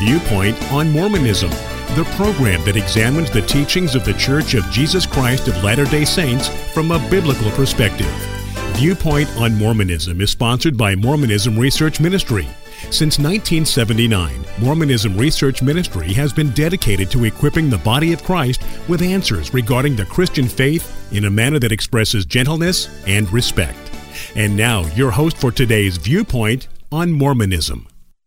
Viewpoint on Mormonism, the program that examines the teachings of the Church of Jesus Christ of Latter-day Saints from a biblical perspective. Viewpoint on Mormonism is sponsored by Mormonism Research Ministry. Since 1979, Mormonism Research Ministry has been dedicated to equipping the body of Christ with answers regarding the Christian faith in a manner that expresses gentleness and respect. And now, your host for today's Viewpoint on Mormonism.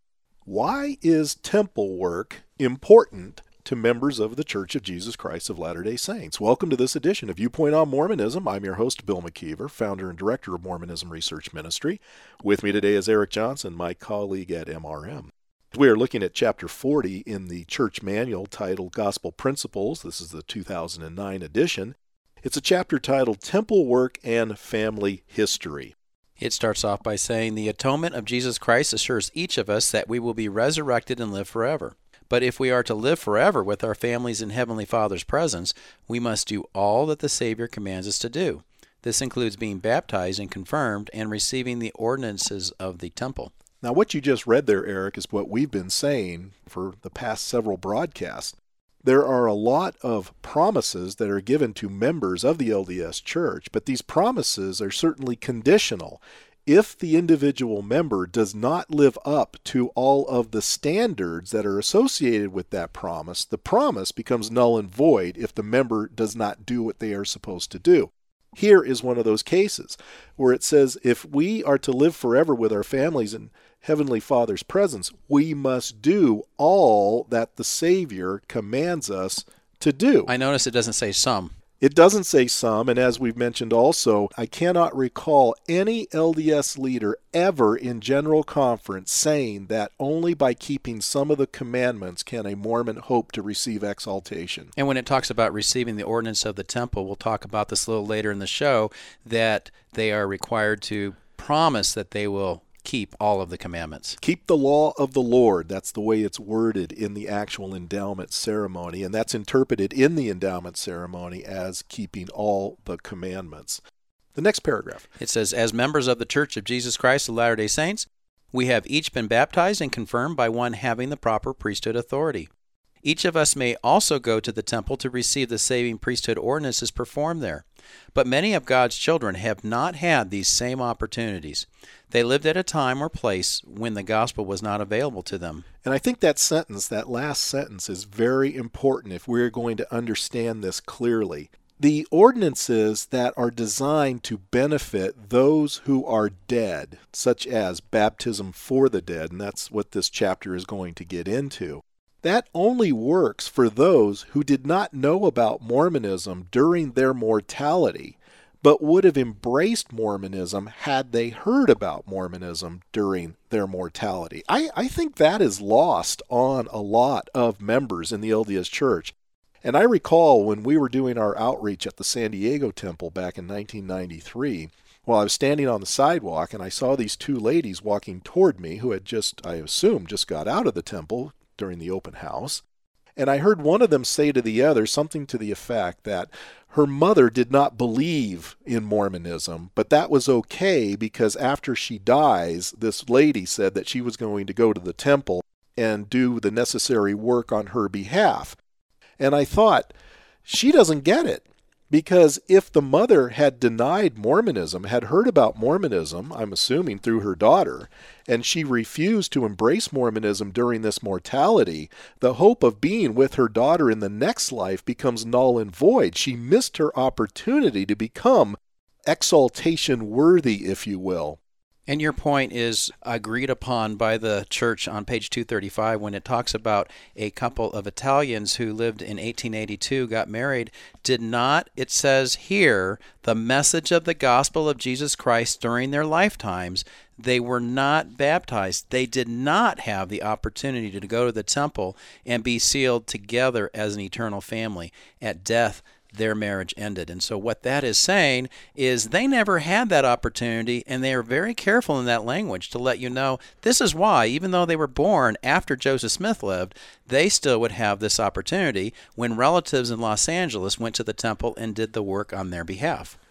Why is temple work important to members of the Church of Jesus Christ of Latter-day Saints? Welcome to this edition of Viewpoint on Mormonism. I'm your host, Bill McKeever, founder and director of Mormonism Research Ministry. With me today is Eric Johnson, my colleague at MRM. We are looking at Chapter 40 in the Church Manual titled Gospel Principles. This is the 2009 edition. It's a chapter titled Temple Work and Family History. It starts off by saying, the atonement of Jesus Christ assures each of us that we will be resurrected and live forever. But if we are to live forever with our families in Heavenly Father's presence, we must do all that the Savior commands us to do. This includes being baptized and confirmed and receiving the ordinances of the temple. Now, what you just read there, Eric, is what we've been saying for the past several broadcasts. There are a lot of promises that are given to members of the LDS Church, but these promises are certainly conditional. If the individual member does not live up to all of the standards that are associated with that promise, the promise becomes null and void if the member does not do what they are supposed to do. Here is one of those cases where it says if we are to live forever with our families in Heavenly Father's presence, we must do all that the Savior commands us to do. I notice it doesn't say some. It doesn't say some, and as we've mentioned also, I cannot recall any LDS leader ever in General Conference saying that only by keeping some of the commandments can a Mormon hope to receive exaltation. And when it talks about receiving the ordinance of the temple, we'll talk about this a little later in the show, that they are required to promise that they will keep all of the commandments. Keep the law of the Lord. That's the way it's worded in the actual endowment ceremony, and that's interpreted in the endowment ceremony as keeping all the commandments. The next paragraph. It says, as members of the Church of Jesus Christ of Latter-day Saints, we have each been baptized and confirmed by one having the proper priesthood authority. Each of us may also go to the temple to receive the saving priesthood ordinances performed there. But many of God's children have not had these same opportunities. They lived at a time or place when the gospel was not available to them. And I think that sentence, that last sentence, is very important if we're going to understand this clearly. The ordinances that are designed to benefit those who are dead, such as baptism for the dead, and that's what this chapter is going to get into, that only works for those who did not know about Mormonism during their mortality, but would have embraced Mormonism had they heard about Mormonism during their mortality. I think that is lost on a lot of members in the LDS Church. And I recall when we were doing our outreach at the San Diego Temple back in 1993, while I was standing on the sidewalk and I saw these two ladies walking toward me who had just, I assume, just got out of the temple during the open house. And I heard one of them say to the other something to the effect that her mother did not believe in Mormonism, but that was okay because after she dies, this lady said that she was going to go to the temple and do the necessary work on her behalf. And I thought, she doesn't get it. Because if the mother had denied Mormonism, had heard about Mormonism, I'm assuming through her daughter, and she refused to embrace Mormonism during this mortality, the hope of being with her daughter in the next life becomes null and void. She missed her opportunity to become exaltation worthy, if you will. And your point is agreed upon by the church on page 235 when it talks about a couple of Italians who lived in 1882, got married, did not, it says here, the message of the gospel of Jesus Christ during their lifetimes. They were not baptized. They did not have the opportunity to go to the temple and be sealed together as an eternal family. At death, their marriage ended. And so what that is saying is they never had that opportunity, and they are very careful in that language to let you know this is why, even though they were born after Joseph Smith lived, they still would have this opportunity when relatives in Los Angeles went to the temple and did the work on their behalf.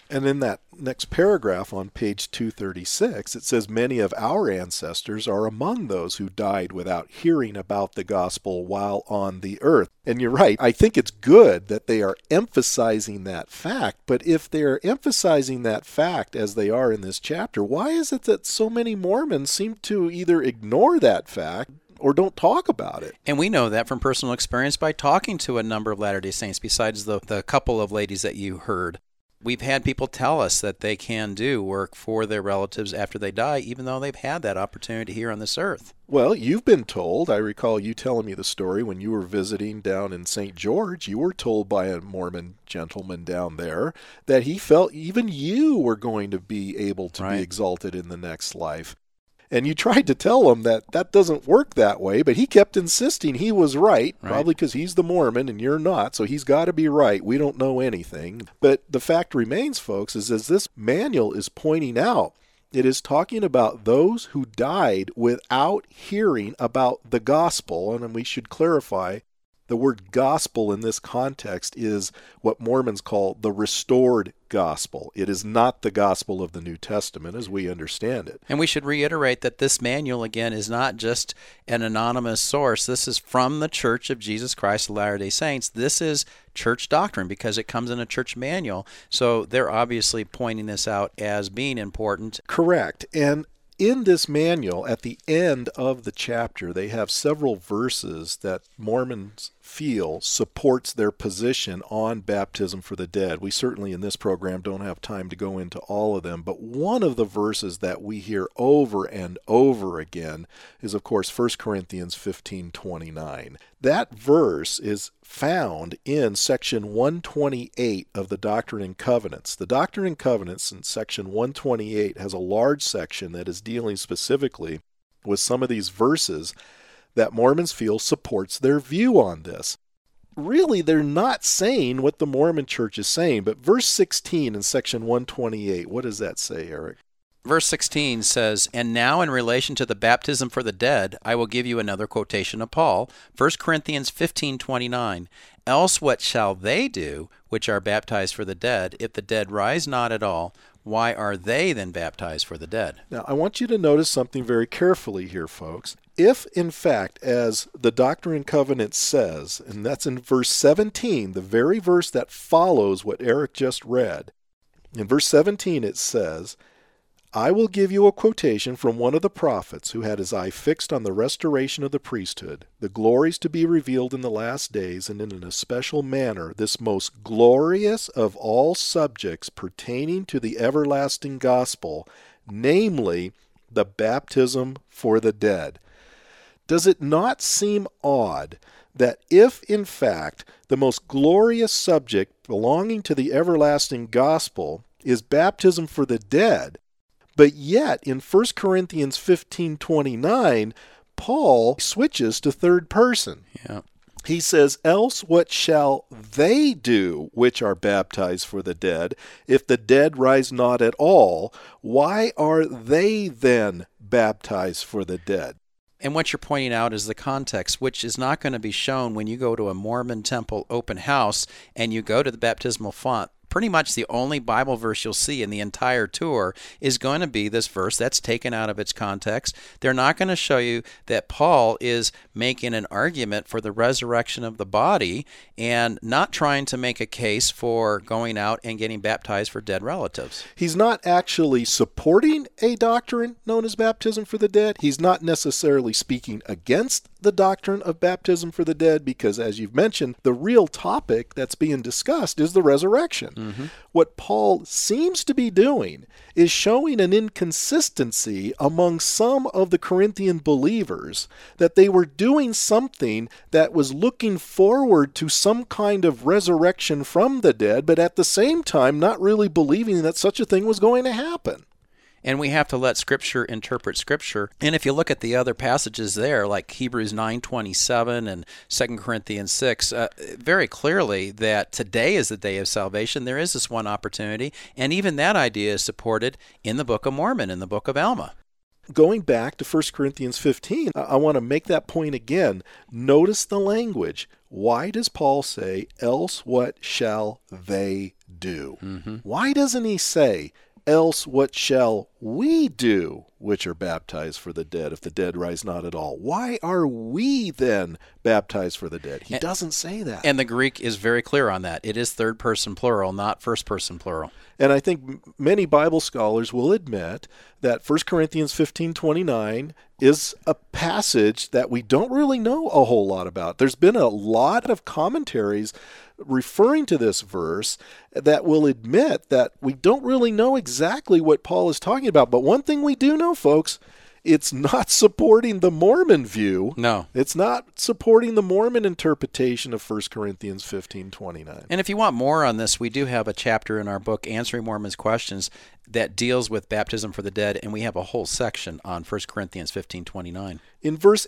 And in that next paragraph on page 236, it says, many of our ancestors are among those who died without hearing about the gospel while on the earth. And you're right. I think it's good that they are emphasizing that fact. But if they're emphasizing that fact as they are in this chapter, why is it that so many Mormons seem to either ignore that fact or don't talk about it? And we know that from personal experience by talking to a number of Latter-day Saints, besides the couple of ladies that you heard. We've had people tell us that they can do work for their relatives after they die, even though they've had that opportunity here on this earth. Well, you've been told, I recall you telling me the story when you were visiting down in St. George, you were told by a Mormon gentleman down there that he felt even you were going to be able to be exalted in the next life. And you tried to tell him that that doesn't work that way, but he kept insisting he was right, probably because he's the Mormon and you're not, so he's got to be right. We don't know anything. But the fact remains, folks, is as this manual is pointing out, it is talking about those who died without hearing about the gospel. And we should clarify, the word gospel in this context is what Mormons call the restored gospel. It is not the gospel of the New Testament as we understand it. And we should reiterate that this manual, again, is not just an anonymous source. This is from the Church of Jesus Christ of Latter-day Saints. This is church doctrine because it comes in a church manual. So they're obviously pointing this out as being important. Correct. And in this manual, at the end of the chapter, they have several verses that Mormons feel supports their position on baptism for the dead. We certainly in this program don't have time to go into all of them, but one of the verses that we hear over and over again is, of course, 1 Corinthians 15:29. That verse is found in section 128 of the Doctrine and Covenants. The Doctrine and Covenants in section 128 has a large section that is dealing specifically with some of these verses that Mormons feel supports their view on this. Really, they're not saying what the Mormon Church is saying, but verse 16 in section 128, what does that say, Eric? Verse 16 says, "And now in relation to the baptism for the dead, I will give you another quotation of Paul, 1 Corinthians 15:29. Else what shall they do, which are baptized for the dead, if the dead rise not at all? Why are they then baptized for the dead?" Now, I want you to notice something very carefully here, folks. If, in fact, as the Doctrine and Covenants says, and that's in verse 17, the very verse that follows what Eric just read, in verse 17 it says, "I will give you a quotation from one of the prophets who had his eye fixed on the restoration of the priesthood, the glories to be revealed in the last days, and in an especial manner this most glorious of all subjects pertaining to the everlasting gospel, namely the baptism for the dead." Does it not seem odd that if, in fact, the most glorious subject belonging to the everlasting gospel is baptism for the dead, but yet in 1 Corinthians 15:29, Paul switches to third person? Yeah. He says, "Else what shall they do which are baptized for the dead, if the dead rise not at all? Why are they then baptized for the dead?" And what you're pointing out is the context, which is not going to be shown when you go to a Mormon temple open house and you go to the baptismal font. Pretty much the only Bible verse you'll see in the entire tour is going to be this verse that's taken out of its context. They're not going to show you that Paul is making an argument for the resurrection of the body and not trying to make a case for going out and getting baptized for dead relatives. He's not actually supporting a doctrine known as baptism for the dead. He's not necessarily speaking against the doctrine of baptism for the dead because, as you've mentioned, the real topic that's being discussed is the resurrection. Mm-hmm. What Paul seems to be doing is showing an inconsistency among some of the Corinthian believers that they were doing something that was looking forward to some kind of resurrection from the dead, but at the same time not really believing that such a thing was going to happen. And we have to let Scripture interpret Scripture. And if you look at the other passages there, like Hebrews 9:27 and 2 Corinthians 6, very clearly that today is the day of salvation. There is this one opportunity. And even that idea is supported in the Book of Mormon, in the Book of Alma. Going back to 1 Corinthians 15, I want to make that point again. Notice the language. Why does Paul say, "Else what shall they do. Mm-hmm. Why doesn't he say, else what shall we do, which are baptized for the dead, if the dead rise not at all? Why are we then baptized for the dead? He doesn't say that. And the Greek is very clear on that. It is third person plural, not first person plural. And I think many Bible scholars will admit that 1 Corinthians 15:29 is a passage that we don't really know a whole lot about. There's been a lot of commentaries referring to this verse that will admit that we don't really know exactly what Paul is talking about. But one thing we do know, folks, it's not supporting the Mormon view. No. It's not supporting the Mormon interpretation of 1 Corinthians 15:29. And if you want more on this, we do have a chapter in our book, Answering Mormons' Questions, that deals with baptism for the dead, and we have a whole section on 1 Corinthians 15:29. In verse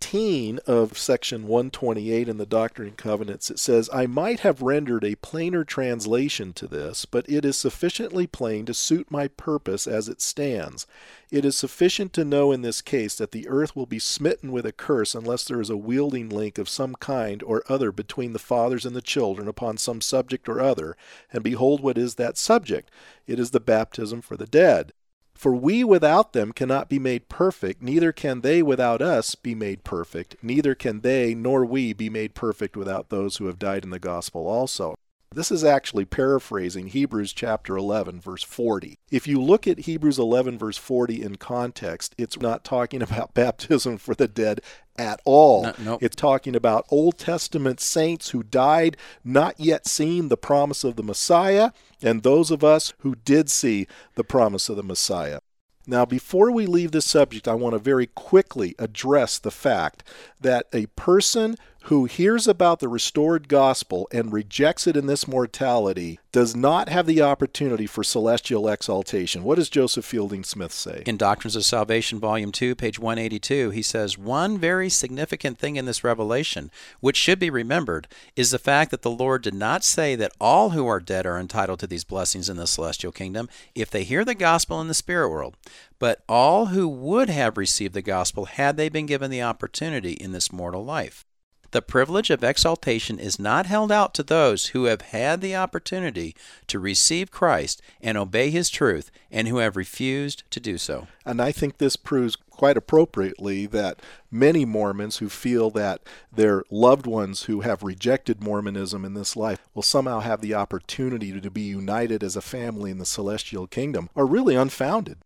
18 of section 128 in the Doctrine and Covenants, it says, I might have rendered a plainer translation to this, but it is sufficiently plain to suit my purpose as it stands. It is sufficient to know in this case that the earth will be smitten with a curse unless there is a wielding link of some kind or other between the fathers and the children upon some subject or other, and behold what is that subject. It is the baptism for the dead. For we without them cannot be made perfect, neither can they without us be made perfect, neither can they nor we be made perfect without those who have died in the gospel also. This is actually paraphrasing Hebrews chapter 11, verse 40. If you look at Hebrews 11, verse 40 in context, it's not talking about baptism for the dead at all. No. It's talking about Old Testament saints who died, not yet seeing the promise of the Messiah, and those of us who did see the promise of the Messiah. Now, before we leave this subject, I want to very quickly address the fact that a person who hears about the restored gospel and rejects it in this mortality does not have the opportunity for celestial exaltation. What does Joseph Fielding Smith say? In Doctrines of Salvation, Volume 2, page 182, he says, one very significant thing in this revelation, which should be remembered, is the fact that the Lord did not say that all who are dead are entitled to these blessings in the celestial kingdom if they hear the gospel in the spirit world, but all who would have received the gospel had they been given the opportunity in this mortal life. The privilege of exaltation is not held out to those who have had the opportunity to receive Christ and obey His truth and who have refused to do so. And I think this proves quite appropriately that many Mormons who feel that their loved ones who have rejected Mormonism in this life will somehow have the opportunity to be united as a family in the celestial kingdom are really unfounded.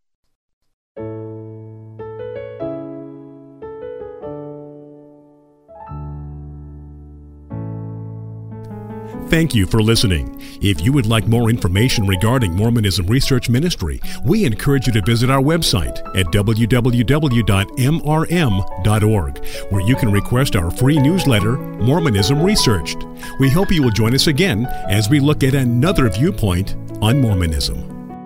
Thank you for listening. If you would like more information regarding Mormonism Research Ministry, we encourage you to visit our website at www.mrm.org, where you can request our free newsletter, Mormonism Researched. We hope you will join us again as we look at another viewpoint on Mormonism.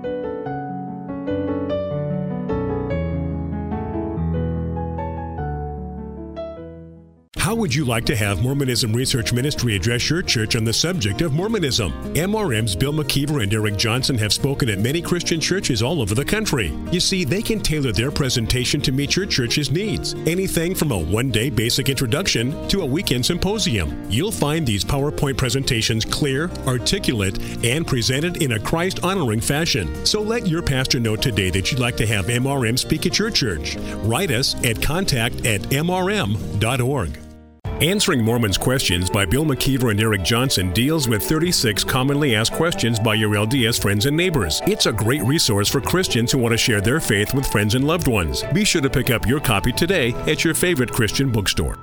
How would you like to have Mormonism Research Ministry address your church on the subject of Mormonism? MRM's Bill McKeever and Eric Johnson have spoken at many Christian churches all over the country. You see, they can tailor their presentation to meet your church's needs. Anything from a one-day basic introduction to a weekend symposium. You'll find these PowerPoint presentations clear, articulate, and presented in a Christ-honoring fashion. So let your pastor know today that you'd like to have MRM speak at your church. Write us at contact@mrm.org. Answering Mormons' Questions by Bill McKeever and Eric Johnson deals with 36 commonly asked questions by your LDS friends and neighbors. It's a great resource for Christians who want to share their faith with friends and loved ones. Be sure to pick up your copy today at your favorite Christian bookstore.